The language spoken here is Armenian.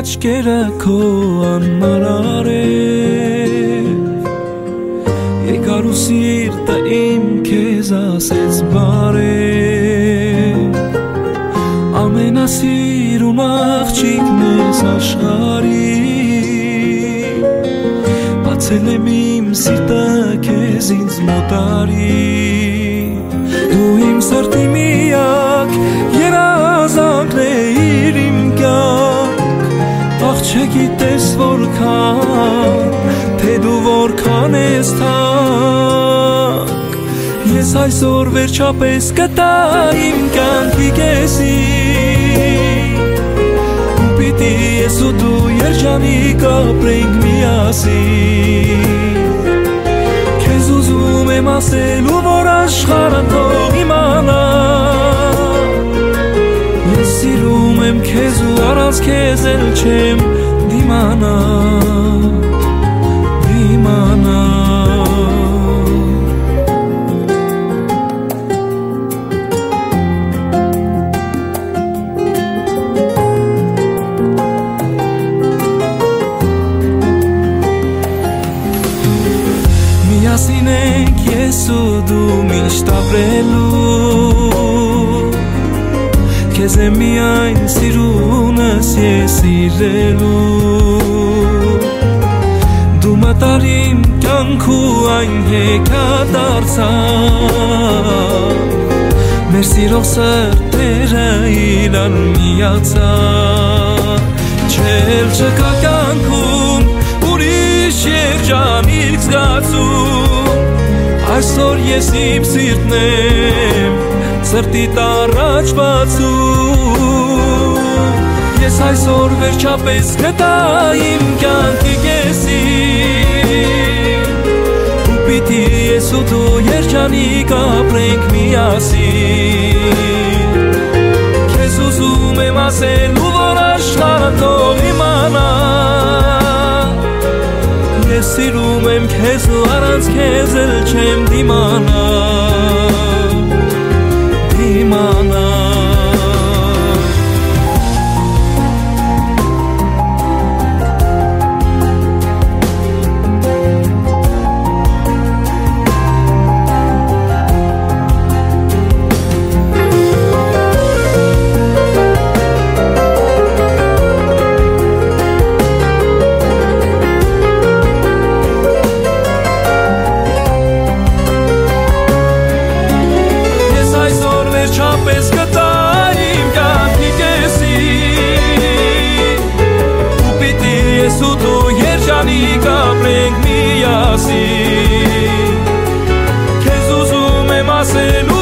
աչքերը քո անմարար է Եկար ու սիրտը իմ քեզ ասեց բարև Ամենասիրուն աղջիկն ես աշխարհի Բացել եմ իմ սիրտը քեզ ինձ մոտարի Դու իմ սրտի միակ երազանքն էիր իմ կյանք Աղ չգիտես որքան թե դու որքան ես թանկ Ես այսօր վերջապես գտա իմ կյանքի կեսին Ու պիտի ես ու դու երջանիկ ապրենք միասին Քեզ ուզում եմ ասելու որ աշխարհը թող իմանա Ես սիրում եմ քեզ ու առանց քեզ էլ չեմ դիմանա Միասին ենք ես ու դու միշտ ապրելու Քեզ եմ միայն սիրունս ես սիրելու Դու մտարիմ կյանքու այն հեքադարձա Մեր սիրող սրտերը իրար միացա Չել չկա կյանքում ուրիշ երջանիկ զգացում Այսօր ես իմ սիրտն եմ սրտիդ առաջ բացում Ես այսօր վերջապես գտա իմ կյանքի կեսին Ու պիտի ես ու դու երջանիկ ապրենք միասին Քեզ ուզում եմ ասելու որ աշխարհը թող իմանա Ես սիրում եմ քեզ ու առանց քեզ էլ չեմ դիմանա Դիմանա Չապես գտա իմ կյանքի կեսին Ու պիտի ես ու դու երջանիկ ապրենք միասին Քեզ ուզում եմ ասելու